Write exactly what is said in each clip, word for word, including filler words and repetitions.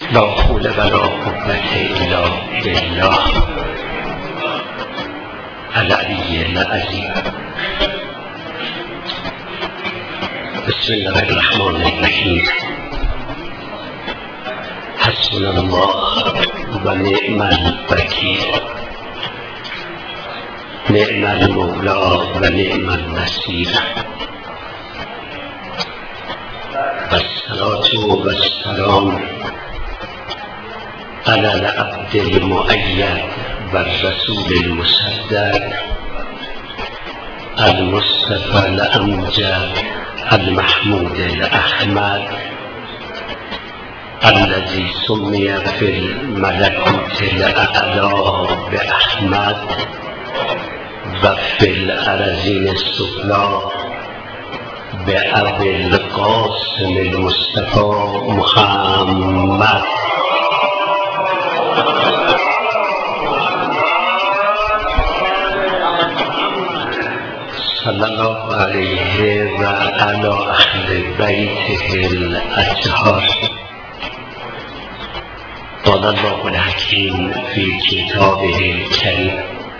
لا حول ولا قوة الا بالله العلی العظیم. بسم الله الرحمن الرحیم. حسبنا الله و نعم الوکیل، نعم المولا و نعم النصیر. والصلاة والسلام على العبد المؤید والرسول المصدق المصطفى الأمجد المحمود الأحمد الذي سمي في الملكوت الأعلى بأحمد وفي الأراضين السفلى بأبي القاسم المصطفى محمد. صلى الله عليه وعلى أهل بيته الأطهار. قال الله الحكيم في كتابه الكريم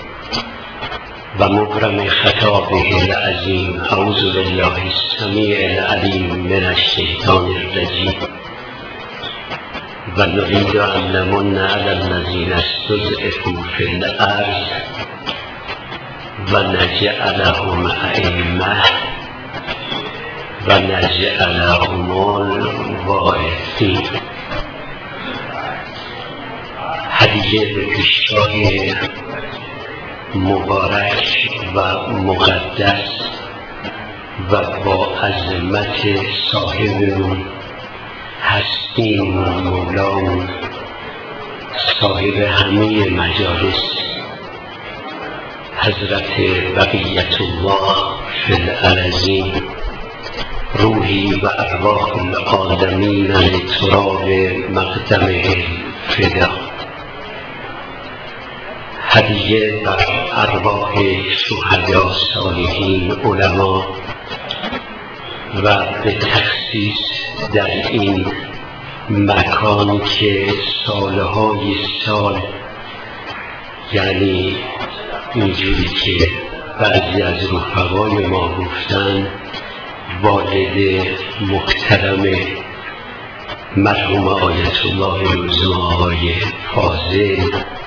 ومبرم خطابه العظيم: أعوذ بالله السميع العليم من الشيطان الرجيم ونريد أن نمن على الذين استضعفوا في الأرض ونجعلهم أئمة ونجعلهم الوارثين. هدیه به پیشگاه مبارک و مقدس و با عظمت صاحبمون هستیم مولامون، صاحب همه مجالس، حضرت بقیت الله فی الارضین، روحی و ارواح العالمین لتراب مقدمه فدا. هدیه بر ارواح شهدا، صالحین، علما و به تخصیص در این مکان که سالهای سال، یعنی اینجوری که بعضی از رفقای ما گفتن، والد محترم مرحوم آیت الله العظما آقای فاضل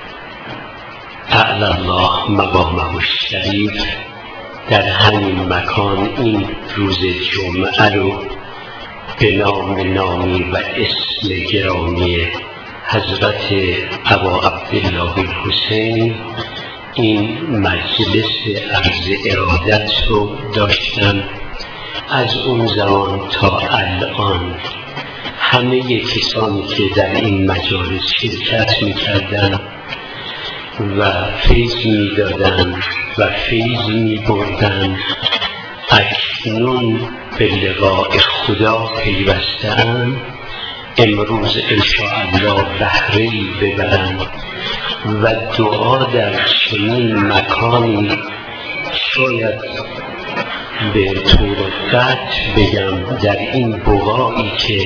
اعلی الله مقامه الشریف در همین مکان این روز جمعه رو به نام نامی و اسم گرامی حضرت ابا عبدالله الحسین این مجلس عرض ارادت رو داشتن. از اون زمان تا الان همه کسانی که در این مجالس شرکت میکردن و فیض میدادن و فیض میبردن، اکنون به لقاء خدا پیوسته‌اند. امروز انشاءالله بهره‌ای ببرند و دعا در چنین مکانی، شاید به طور قطع بگم در این بقاعی که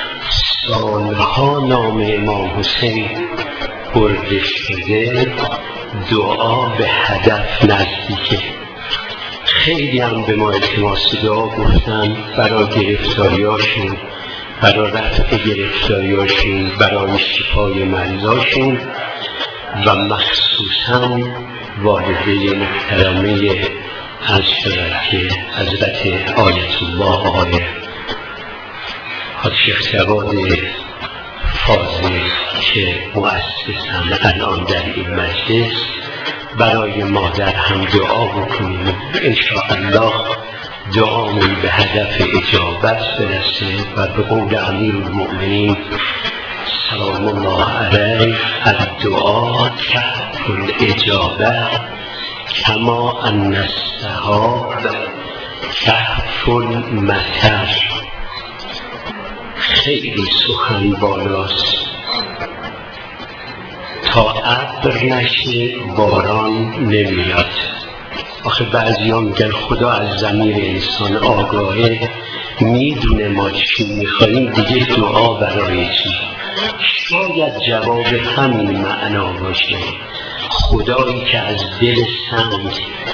سالها نام امام حسین برده شده، دعا به هدف نزدیکه. خیلی هم به ما التماس دعا گفتن برای گرفتاریاشون، برای رفع گرفتاریاشون، برای شفای مریضاشون و مخصوصا والده محترمه از شرک حضرت آیت الله آقای حاج شیخ جواد فاضل که مؤسسن الان در این مجلس. برای مادر هم دعا بکنیم انشاءالله دعامون به هدف اجابت برسه و به قول امیر المؤمنین سلام الله علیه الدعا کهف الاجابه کما ان السحاب کهف المطر. خیلی سخن بالاست، تا ابر نشه باران نمیاد. آخه بعضی ها میگن خدا از ضمیر انسان آگاهه، میدونه ما چی میخواییم، دیگه دعا برای چی؟ شاید جواب همین معنا باشه. خدایی که از دل سنگ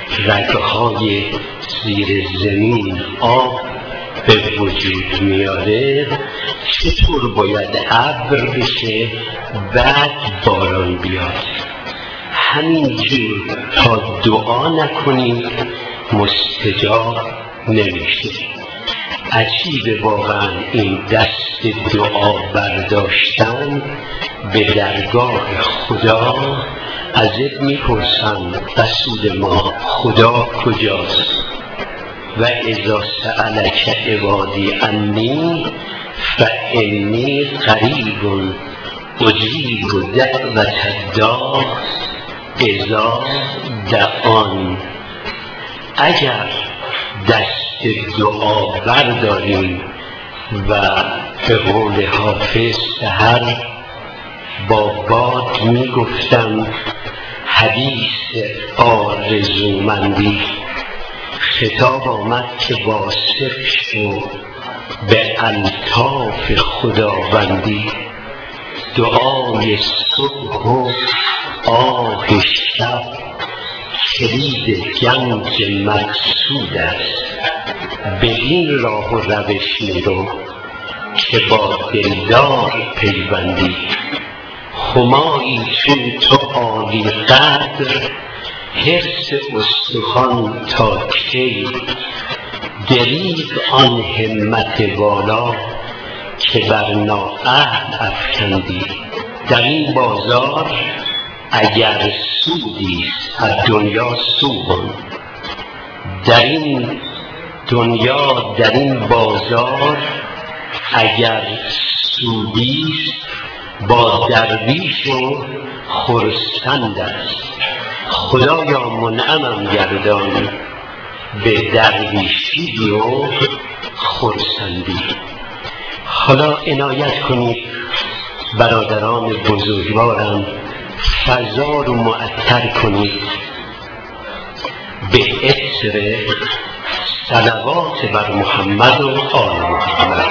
رگهای زیر زمین آب به وجود میاره، چطور باید ابر بشه بعد باران بیاد؟ همینجور تا دعا نکنید مستجاب نمیشه. عجیبه واقعا این دست دعا برداشتن به درگاه خدا. ازت میپرسن رسول ما خدا کجاست؟ و اذا سألک عبادی انی فانی قریب اجیب دعوت الداع اذا دعان. اگر دست دعا برداریم و به قول حافظ سحر با باد میگفتم حدیث آرزومندی، خطاب آمد که واثق شو به الطاف خداوندی. دعای صبح و آه شب کلید گنج مقصود است. بدین راه و روش میرو که با دلدار پیوندی. همایی چون تو عالی قدر حرص استخوان تا کی؟ دریغ آن همت والا که بر نااهل افکندی. در این بازار اگر سودیست از دنیا سوبان، در این دنیا در این بازار اگر سودیست با درویش و خرسند است. خدایا منعمم گردان به درویشی و خرسندی. حالا عنایت کنید برادران بزرگوارم، فضا رو معطر کنید به عطر صلوات بر محمد و آل محمد.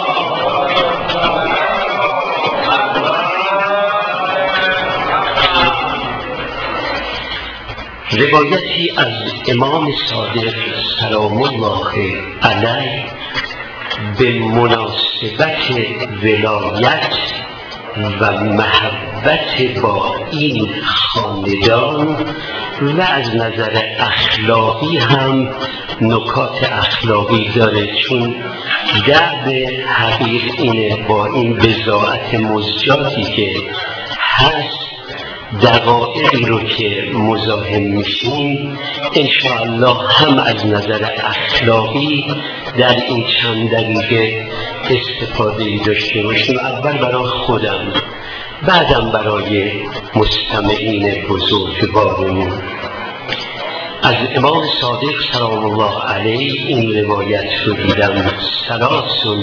روایتی از امام صادق سلام الله علیه به مناسبت ولایت و محبت با این خاندان و از نظر اخلاقی هم نکات اخلاقی داره، چون درد حقیر اینه با این بضاعت مزجاتی که هست، دقایقی رو که مزاحم میشیم انشاءالله هم از نظر اخلاقی در این چند دقیقه استفاده داشته باشیم. اول برای خودم، بعدم برای مستمعین بزرگوارمون. از امام صادق سلام الله علیه این روایت رو دیدم: ثلاث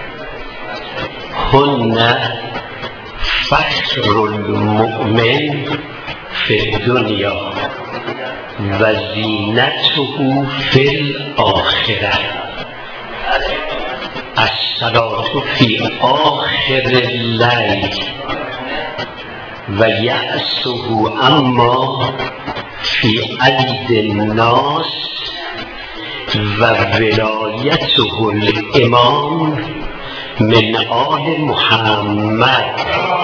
هن فخر المؤمن فی الدنیا و زینته فی الاخره. الصلاة فی آخر اللیل و یأسه اما فی اید الناس و ولایته الامام من آل محمد.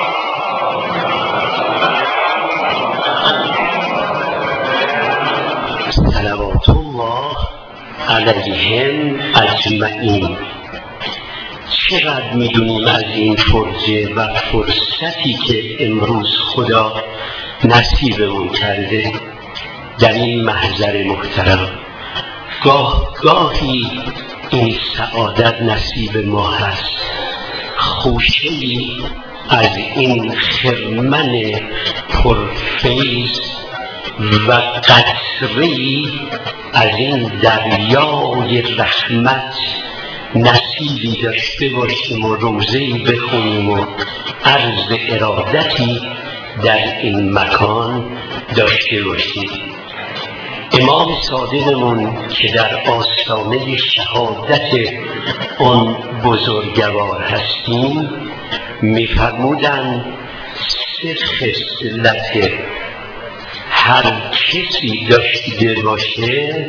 صلوات الله علیهم اجمعین. چقدر میدونیم از این فرجه و فرصتی که امروز خدا نصیبمون کرده در این محضر محترم. گاه گاهی این سعادت نصیب ما هست، خوشه‌ای از این خرمن پرفیض و قطره‌ای از این دریای رحمت نصیبی داشته باشیم و روزه‌ای بخونیم و عرض ارادتی در این مکان داشته باشیم. امام صادقمون که در آستانه شهادت اون بزرگوار هستیم میفرمودن سه خصلت هر کسی داشته باشه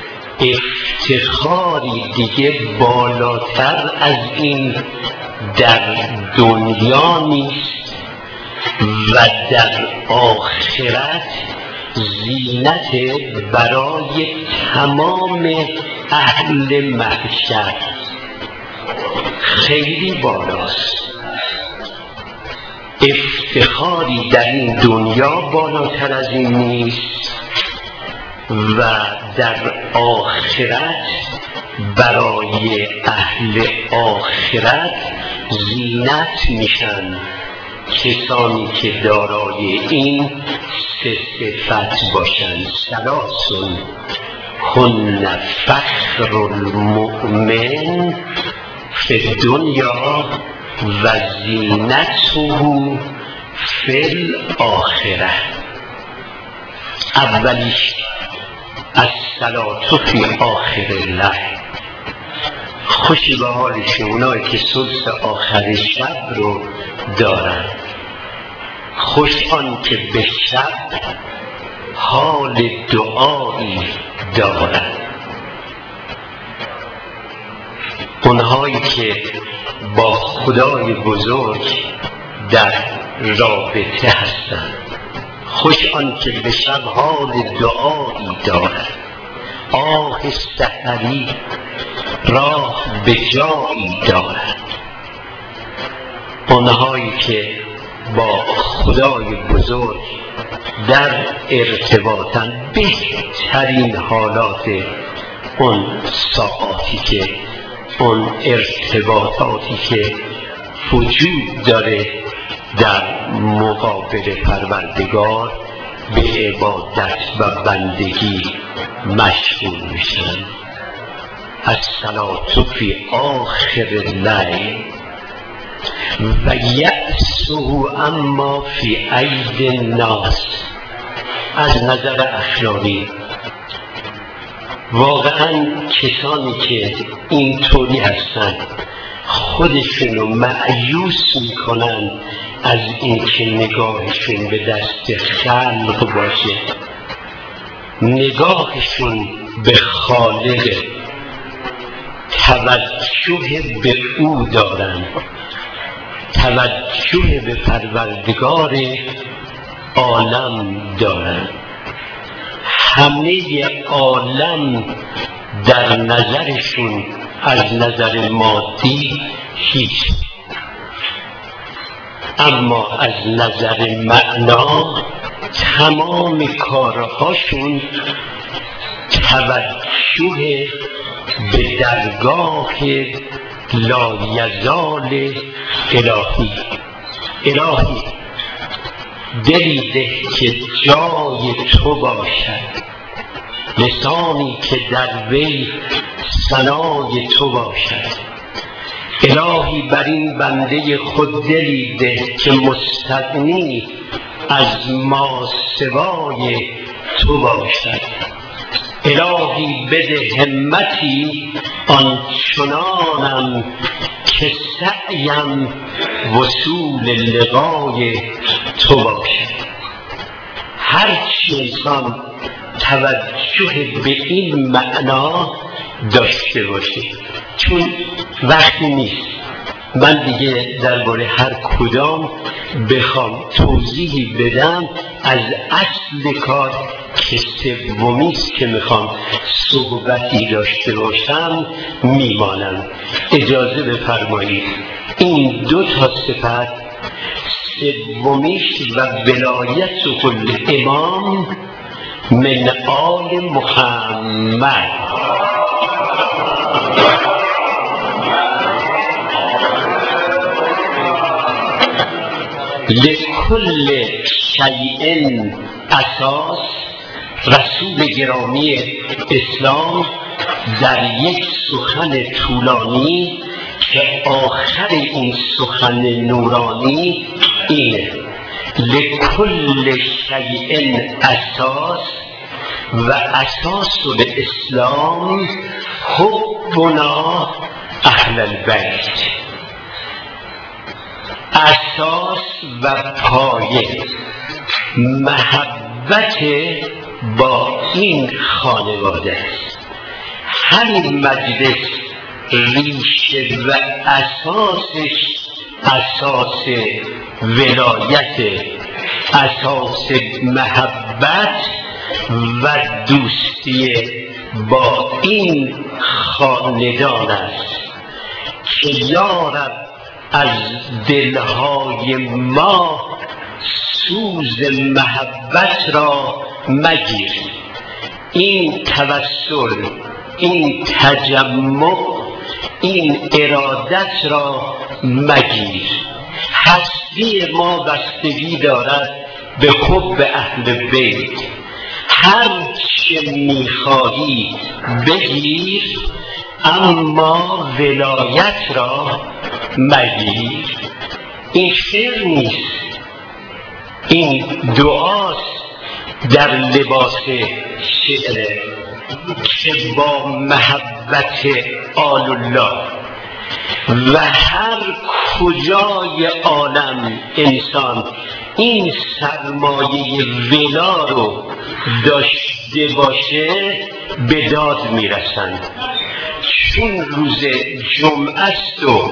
افتخاری دیگه بالاتر از این در دنیا نیست و در آخرت زینت برای تمام اهل محشر خیلی بالاست. افتخاری در این دنیا بالاتر از این نیست و در آخرت برای اهل آخرت زینت میشن کسانی که دارای این سه صفت باشند. ثلاث هن فخر المؤمن فی الدنیا و زینته فی الاخره. اولیش الصلاة فی آخر الليل، خوشی به حالش اونایی که ثلث آخر شب رو دارن، خوش آن که به شب حال دعایی دارن. اونهایی که با خدای بزرگ در رابطه هستند، خوش آن که به شب حال دعایی دارد. آه سحری راه به جایی دارد. اونهایی که با خدای بزرگ در ارتباطن، بهترین حالات اون ساعاتی که اون ارتباطاتی که وجود داره در مقابل پروردگار به عبادت و بندگی مشغول میشن. الصلاة فی آخر اللیل و یأسه اما فی اید الناس. از نظر اخلاقی واقعا کسانی که اینطوری هستن خودشونو مأیوس میکنن از اینکه نگاهشون به دست خلق باشه، نگاهشون به خالق، توجه به او دارن، توجه به پروردگار عالم دارن. همه عالم در نظرشون از نظر مادی هیچ، اما از نظر معنا تمام کارهاشون توجه به درگاه لایزال الهی. الهی دلی ده که جای تو باشد، لسانی که در وی ثنای تو باشد. الهی بر این بنده خود دلی ده که مستغنی از ما سوای تو باشد. الهی بده همتی آنچنانم که سعیم وصول لقای تو باشد. هرچی انسان توجه به این معنا داشته باشه، چون وقتی نیست من دیگه درباره هر کدام بخوام توضیحی بدم، از اصل کار که سومیست که میخوام صحبتی داشته باشم میمانم. اجازه بفرمایید این دو تا صفت، سومیش و ولایت کل امام من آل محمد، لکل شیء اساس. رسول گرامی اسلام در یک سخن طولانی که آخر این سخن نورانی اینه: لکل شیء اساس و اساس الاسلام حبنا اهل البیت. اساس و پایه محبت با این خانواده است. همین مجلس ریشه و اساسش اساس ولایت، اساس محبت و دوستی با این خاندان است که یارب از دلهای ما سوز محبت را مگیر. این توسل، این تجمع، این ارادت را مگیر. هستی ما بستگی دارد به حب اهل بیت. هر چه میخواهی بگیر، اما ولایت را مگیر. این شعر نیست، این دعاست در لباس شعر که با محبت آل الله و هر کجای عالم انسان این سرمایه ولا رو داشته باشه به داد میرسند. چون روز جمعه است و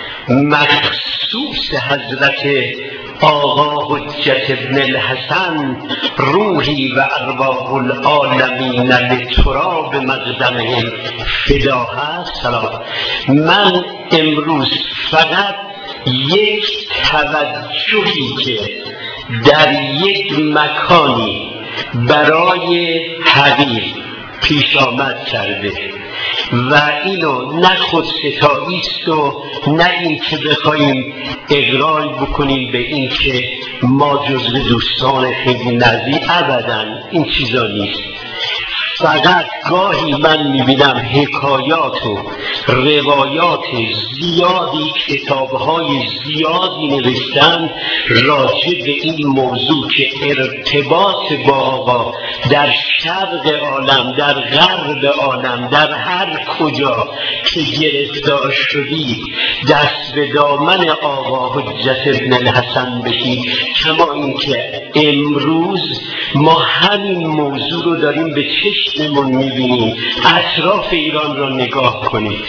مخصوص حضرت آقا حجت ابن الحسن روحی و ارواح العالمین لتراب مقدمهم فدا هست، سلام. من امروز فقط یک توجهی که در یک مکانی برای حقیر پیش آمد کرده و اینو نه خود ستایی است و نه این که بخوایم اقرار بکنیم به این که ما جزو دوستان خیلی نزدیک، ابدا این چیزا نیست. فقط گاهی من میبینم حکایات و روایات زیادی، کتابهای زیادی نوشتن راجع به این موضوع که ارتباط با آقا در شرق عالم، در غرب عالم، در هر کجا که گرفتار شدی دست به دامن آقا حجت ابن الحسن بشی. کما اینکه امروز ما همین موضوع رو داریم به چشممون میبینیم. اطراف ایران رو نگاه کنید،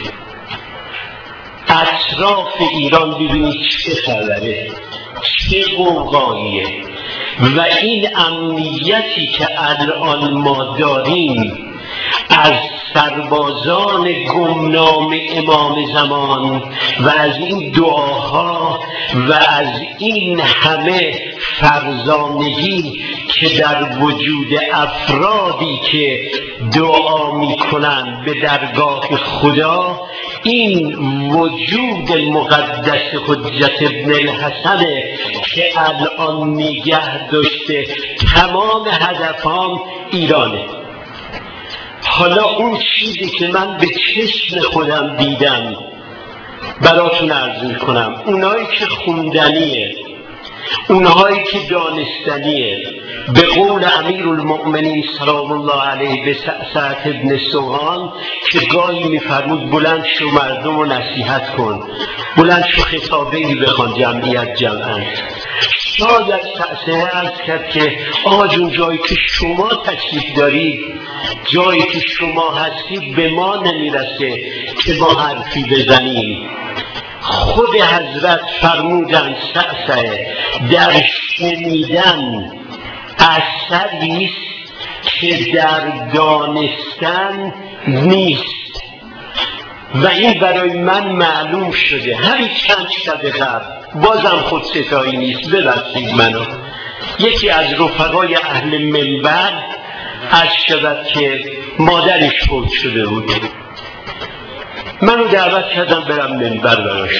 اطراف ایران ببینید چه خبره، چه قوقاییه. و این امنیتی که الان ما داریم از سربازان گمنام امام زمان و از این دعاها و از این همه فرزانگی که در وجود افرادی که دعا میکنند به درگاه خدا، این وجود مقدس حجت ابن الحسن که الان نگه داشته تمام هدفام ایرانه. حالا اون چیزی که من به چشم خودم دیدم براتون عرض میکنم، اونایی که خوندنیه، اونهایی که دانستنیه. به قول امیر المؤمنین سلام الله علیه به سعد ابن سوهان که گاهی میفرمود بلند شو مردم رو نصیحت کن، بلند شو خطابه‌ای بخوان جمعیت جمعاً. شاید سعد عرض کرد که آقا جون جایی که شما تشریف دارید، جایی که شما هستید به ما نمیرسه که ما حرفی بزنیم. خود حضرت فرمودن سعسعه در شنیدن اثری است که در دانستن نیست. و این برای من معلوم شده همین چند شب قبل. بازم خود ستایی نیست، ببخشید منو. یکی از رفقای اهل منبر عرض شود که مادرش فوت شده بود، منو دعوت کردم برم منبر براش.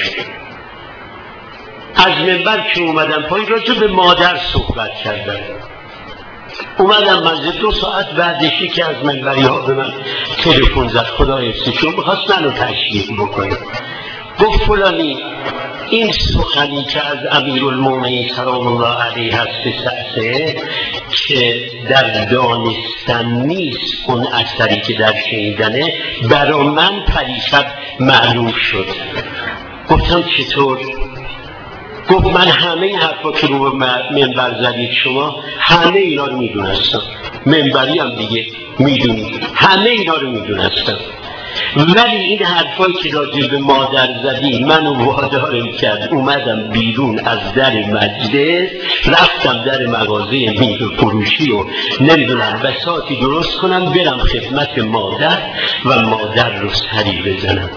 از منبر که اومدم پایین راجع به مادر صحبت کردم. اومدم منزل دو ساعت بعدش یکی از منبری ها به من تلفن زد، خدا حفظش رو میخواست منو تشریح بکنه. گفت فلانی این سخنی که از امیرالمومنین سلام الله علیه هست به سعسه که در دانستن نیست اون اثری که در شنیدنه، برا من پریشب معلوم شد. گفتم چطور؟ گفت من همه این حرفا که رو منبر زدید شما همه اینا رو میدونستم، منبری هم دیگه میدونید، همه اینا رو میدونستم، ولی این حرفایی که راجع به مادر زدی منو وادار کرد اومدم بیرون از در مجلس، رفتم در مغازه میوه فروشی و نمیدونم بساطی درست کنم برم خدمت مادر و مادر رو سری بزنم،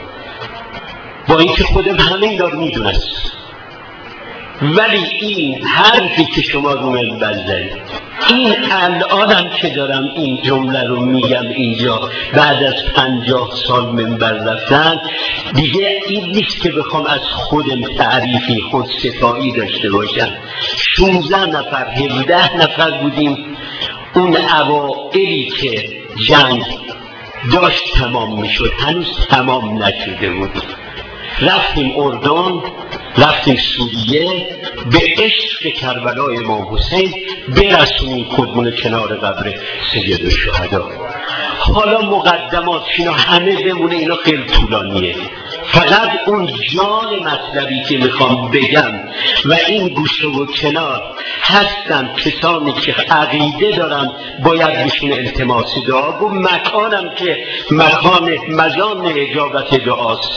با اینکه خودم همه اینا رو میدونست. ولی این حرفی که شما رو منبر زدید، این الانم که دارم این جمله رو میگم اینجا بعد از پنجاه سال منبر رفتن، دیگه این نیست که بخوام از خودم تعریفی خودستایی داشته باشم. شانزده نفر هفده نفر بودیم اون اوائلی که جنگ داشت تمام میشد، هنوز تمام نشده بود. رفتیم اردن، رفتیم سوریه، به عشق کربلای امام حسین برسونیم خودمون کنار قبر سید الشهدا. حالا مقدمات اینا همه بمونه، اینا خیلی طولانیه، فقط اون جان مطلبی که میخوام بگم و این گوشه و کنار هستن کسانی که عقیده دارن باید بهشون التماس دعا و مکانم که مکان مزان اجابت دعاست،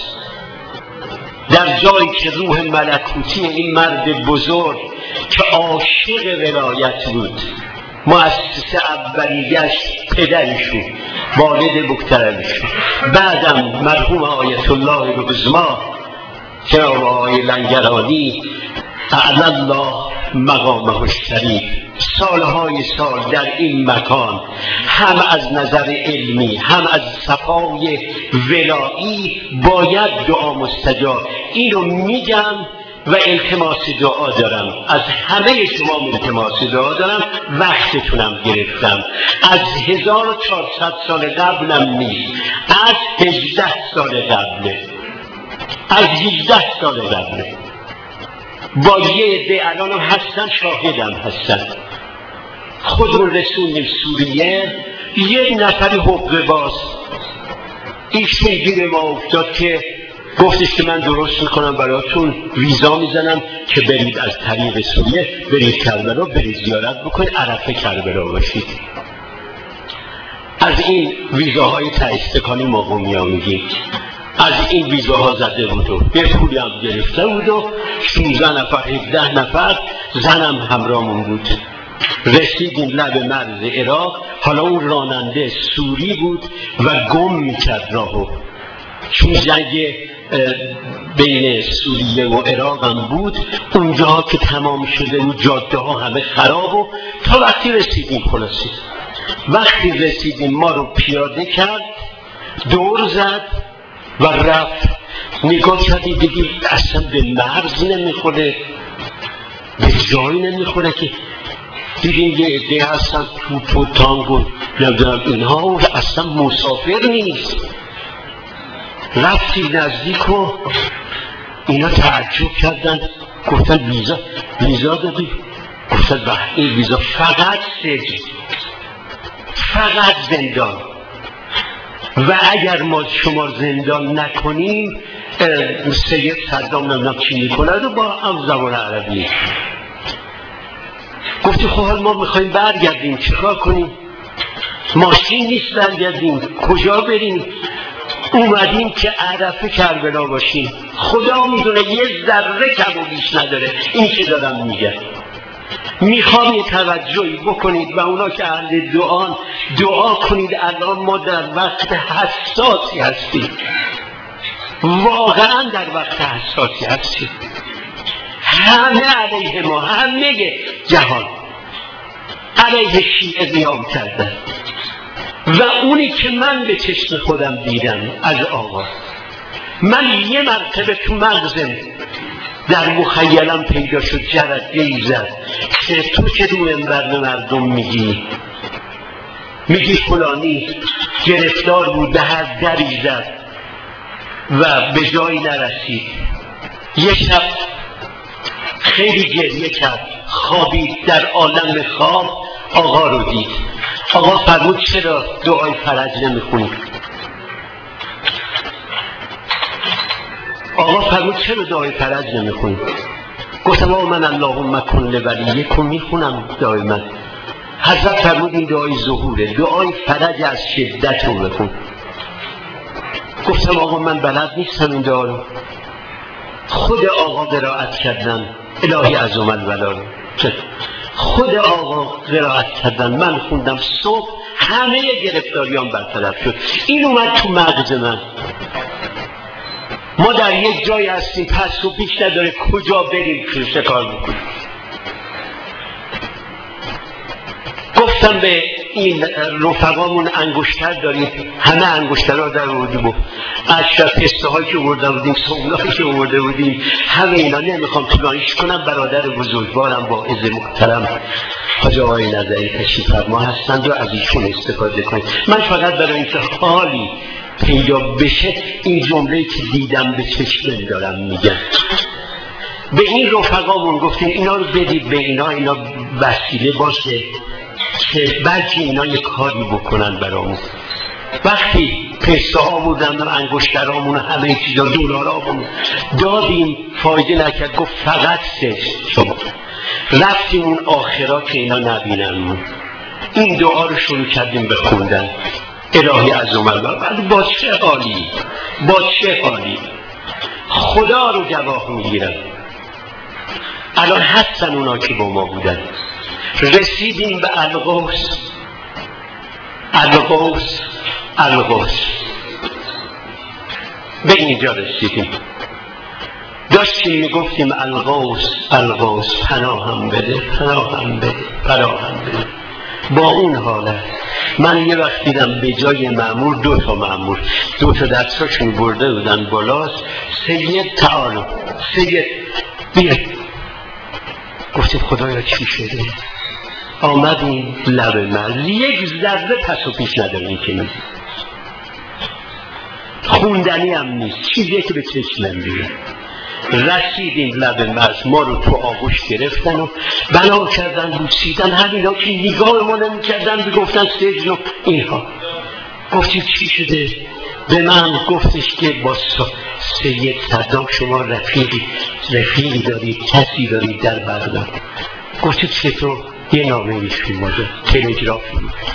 در جایی که روح ملکوتی این مرد بزرگ که عاشق ولایت بود، مؤسس اولیش پدرشون، والد بکترشون، بعدم مرحوم آیت الله ربزما جناب آقای لنگرانی اعلی الله مقامه الشریف، سالهای سال در این مکان هم از نظر علمی هم از صفای ولایی باید دعا مستجاب. اینو میگم و التماس دعا دارم از همه شما، التماس دعا دارم، وقتتونم گرفتم، از هزار و چهارصد سال قبلم نیست، از هجده سال قبله، از هجده سال قبله، با یه عده الانم هستن، شاهدم هستن. خودمون رسوندیم سوریه، یه نفری حقوق باز ایشون گیر ما افتاد که گفتش که من درست میکنم براتون ویزا میزنم که برید از طریق سوریه برید کربلا، برید زیارت بکنید، عرفه کربلا باشید. از این ویزاهای تاستکانی ما قومیا میگیم، از این ویزاها زده بود و یه پولی هم گرفته بود و شانزده نفر هفده نفر زنم همراهمون بود. رسیدیم لب مرز عراق. حالا اون راننده سوری بود و گم میکرد راهو، چون جنگ بین سوریه و عراق هم بود، اونجا که تمام شده و جاده ها همه خراب و تا وقتی رسیدیم خلاصی وقتی رسیدیم ما رو پیاده کرد، دور زد و رفت. نگاه کردیم دیدیم اصلا به مرز نمیخوره، به جایی نمیخوره که دیدیم یه عده هستن توپ و تانگ و نمیدونم اینها و اصلا مسافر نیست. رفتیم نزدیک و اینا تعجب کردن، گفتن ویزا ویزا دادی؟ گفتن به این ویزا فقط سجن، فقط زندان، و اگر ما شما زندان نکنیم سید صدام نمیدونم چی میکنه رو با هم زبان عربی. گفتی خب حال ما میخواییم برگردیم چیکار کنیم؟ ماشین نیست برگردیم، کجا بریم؟ اومدیم که عرفه کربلا باشیم. خدا میدونه یه ذره کم و بیش نداره این که دارم میگم. میخوام یه توجهی بکنید و اونا که اهل دعان دعا کنید. الان ما در وقت حساسی هستیم، واقعا در وقت حساسی هستیم، همه علیه ما، همه جهان علیه شیعه قیام کردن و اونی که من به چشم خودم دیدم از آقا، من یه مرتبه تو مغزم در مخیلم پیدا شد جرقه‌ای زد که تو که رو منبر به مردم میگی میگی فلانی گرفتار بود به هر دری زد، و به جایی نرسید. یک شب خیلی گریه کرد، خوابید، در عالم خواب آقا رو دید. آقا فرمود چرا دعای فرج نمیخونی؟ آقا فرمود چرا دعای فرج نمیخونی؟ گفتم آقا من اللهم کن لولیکم میخونم دائما. حضرت فرمود این دعای ظهوره، دعای فرج از شدت رو بخون. گفتم آقا من بلد نیستم این دعا رو. خود آقا قرائت کردن، الهی عزم الولا رو خود آقا قرائت کردن، من خوندم، صبح همه گرفتاریان برطرف شد. این اومد تو مغز من. ما در یک جای هستیم، پس و پیش نداره، کجا بریم چه کار بکنیم. گفتم به این رفقامون انگشتر داریم، همه انگشترها در آورده بود، اشرف پسته هایی که آورده بودیم، سومنایی که آورده بودیم، همه اینا. نمیخوام طولانیش کنم. برادر بزرگوارم واعظ محترم حاج آقای نظری تشریف فرما هستند و از ایشون استفاده کنید. من فقط برای اینکه حالی پیدا بشه این جمله‌ای که دیدم به چشمم دارم میگم. به این رفقامون گفتیم اینا رو بدید به اینا، اینا وسیله باشه که بلکه اینا یک کاری بکنن برامون. وقتی پسته ها بودن و انگشترامون و همه چیزا دلارامون دادیم، فایده نکرد. گفت فقط سه شما رفتیم اون آخرا که اینا نبینن. این دعا رو شروع کردیم به خوندن، الهی عزم الله. ولی با چه حالی، با چه حالی خدا رو گواه میگیرم. الان هستن اونا که با ما بودن. رسیدیم به الغوث، الغوث، الغوث. به اینجا رسیدیم. داشتیم میگفتیم الغوث، الغوث، پناهم بده، پناهم بده، پناهم بده. با اون حالت من یه وقت دیدم به جای مأمور دو تا مأمور دو تا دستاشون برده بودن بالاست. سید تعالو، سید بیاد. گفتیم خدایا چی شده؟ آمدیم لب مرز، یک ذره پس و پیش نداریم که نیست، خوندنی هم نیست، چیزی که به چشمم بیاد. رسیدیم لب مرز، ما رو تو آغوش گرفتن و بنا کردن، بوسیدن. همینا که نگاه ما نمی کردن بگفتن سجن و اینها. گفتیم چی شده؟ به من گفتش که با سید صدام شما رفیقی رفیقی دارید، کسی دارید در بغداد. گفتیم چطور؟ یه نامه ایشون ماده تلگرافی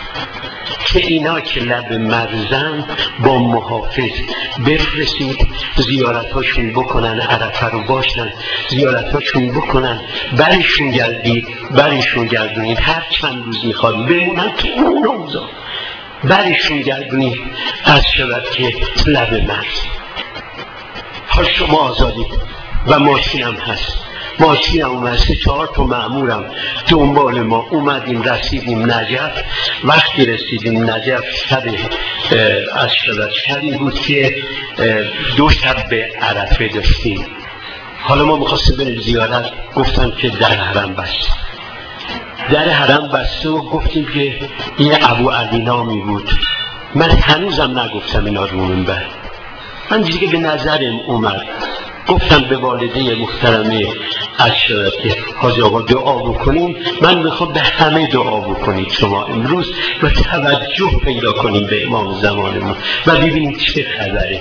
که اینا که لب مرزن با محافظ بفرستید زیارتاشون بکنن، عرفه رو باشن، زیارتاشون بکنن، برشون گردید، برشون گردونید، هر چند روز میخواد بمونن تو اون روزا، برشون گردونید از شود که لب مرز. ها شما آزادید و ماشینم هست، ماشینم اومد، سه چهار تا مأمورم دنبال ما اومدیم. رسیدیم نجف. وقتی رسیدیم نجف شب از شب شبی بود که دو شب به عرفه داشتیم. حالا ما میخواستیم بریم زیارت. گفتم که در حرم بسته، در حرم بسته و گفتیم که این ابو علی نامی بود. من هنوزم نگفتم اینا رو منبر، من دیگه به نظرم اومد. گفتم به والده محترمه از شرکت حاج آقا دعا بکنیم. من میخوام به همه دعا بکنید شما امروز و توجه پیدا کنیم به امام زمانمون و ببینیم چه خبره.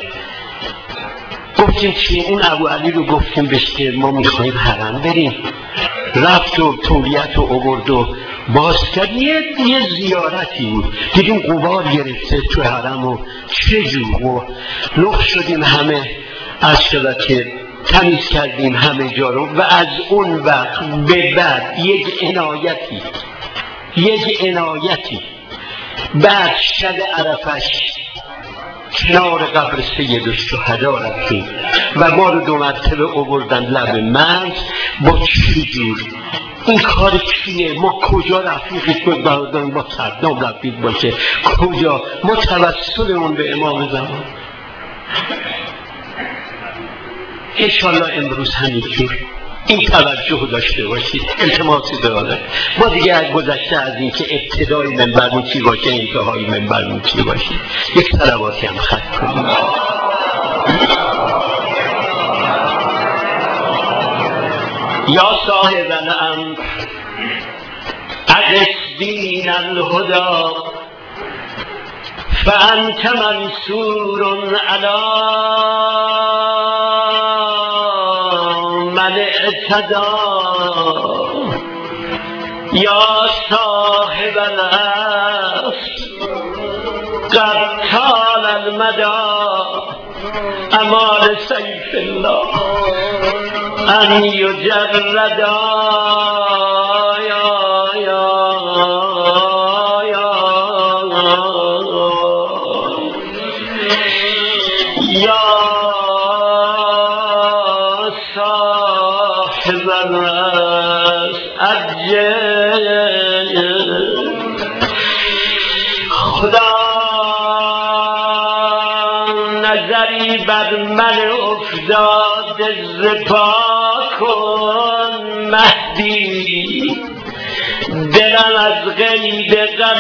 گفتیم که اون ابو علی رو گفتیم بهش که ما میخواییم حرم بریم. رفت و تولیت و آورد و باز کرد. یه, یه زیارتی بود، دیدیم غبار گرفته تو حرم و چه جور و لخ شدیم همه از شبکه تمیز کردیم همه جا رو و از اون وقت به بعد یک عنایتی یک عنایتی بعد شب عرفش کنار قبر سید الشهدا رفتیم و ما رو دو مرتبه آوردن لب مرز. با چه جور این کار کیه؟ ما کجا رفیقش بود برداریم با صدام رفیق باشه؟ کجا؟ ما توسلمون به امام زمان. انشالله امروز همینجور این توجه داشته باشید. التماس دارم ما دیگه از گذشته از این که ابتدای منبرمون چی باشه انتهای منبرمون چی باشه یک صلواتی هم خط کنیم. یا صاحب الامر اقص دین الهدی فانت منصور علی من اعتدی یا صاحب العصر قد طال المدى امان سیف الله ان یجردا یا یا یا صاحب العصر عجل خدا نظری بر من افتاد زپا کن مهدی دلم از قید غم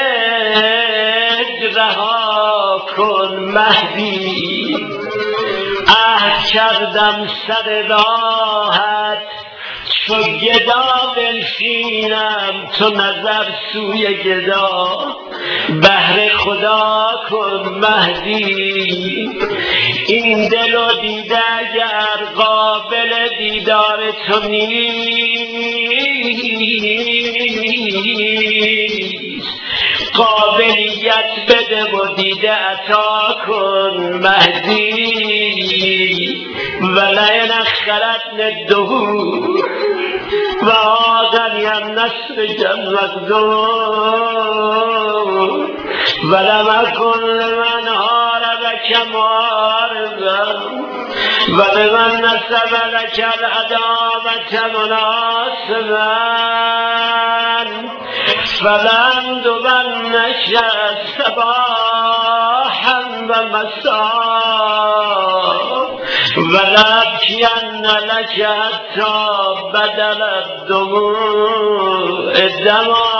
هجر رها کن مهدی عهد کردم سر راحت چو گدا بنشینم تو نظر سوی گدا بهر خدا کن مهدی این دل و دیده اگر قابل دیدار تو نیست قابلیت بده و دیده عطا کن مهدی ولئن اخرتنی الدهور و آذنی النصر المقدور ولم اکن لمن حاربک معارضا ولمن نصب لک العداوة مناصبا فلأندبنک صباحا و مساء ولأبکین لک حتی بدل الدموع دما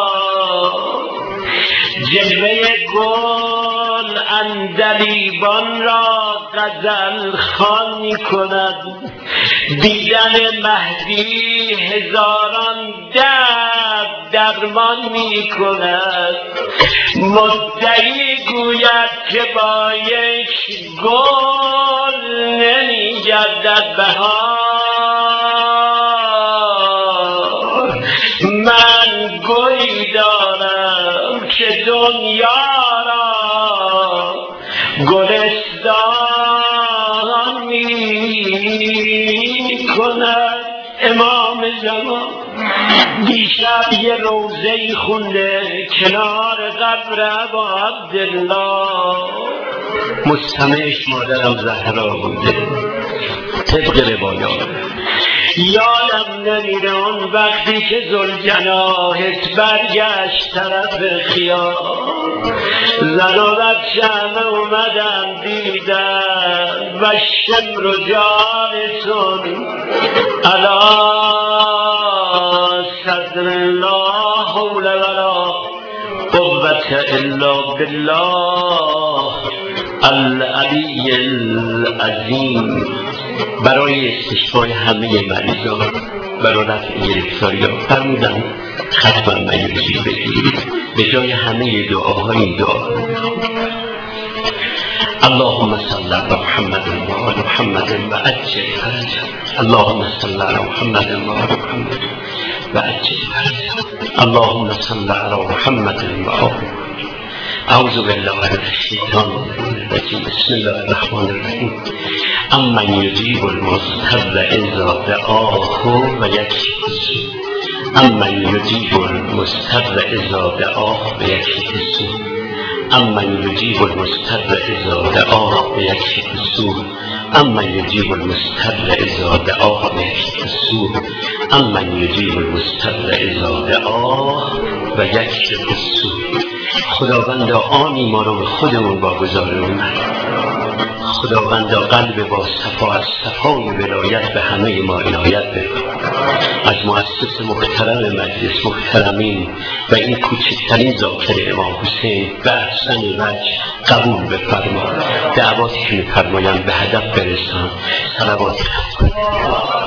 جلوه گل عندلیبان را غزل خوان می کند دیدن مهدی هزاران درد درمان می کند مدعی گوید که با یک گل نمی گردد بهار من گلی دارم که دنیا را گلستان می کند امام زمان دیشب یه روزه‌ای خونده کنار قبر ابا عبدالله مستمعش مادرم زهرا بوده طبق روایات یادم نمیره اون وقتی که ذوالجناحت برگشت طرف خیام زن و بچه همه اومدن دیدن و شمر و جانتون علا صدر لا حول ولا قوة الا بالله العلی العظیم. برای استشفای همه مریضان برای رفع گرفتاری ها فرمودم ختم مریضی بگیرید به جای همه دعاهای دعا اللهم صل علی محمد و آل محمد و عجل فرجهم اللهم صل علی محمد و آل محمد و عجل فرجهم اللهم صل علی محمد و آل اعوذ بالله من الشیطان الرجیم بسم الله الرحمن الرحیم امن یجیب المضطر اذا دعاه و یکشف السوء امن یجیب المضطر اذا دعاه و یکشف السوء امن یجیب المضطر اذا دعاه و یکشف السوء امن یجیب المضطر اذا دعاه و یکشف السوء امن یجیب المضطر اذا دعاه و یکشف السوء خداوندا آنی ما رو به خودمون واگذارون. خداوندا قلب با صفا از صفای ولایت به همه ما عنایت بکن. از مؤسس محترم مجلس محترمین و این کوچکترین ذاکر امام حسین به احسن وجه قبول بفرما. دعواتی که می‌فرمایند به هدف برسان. صلوات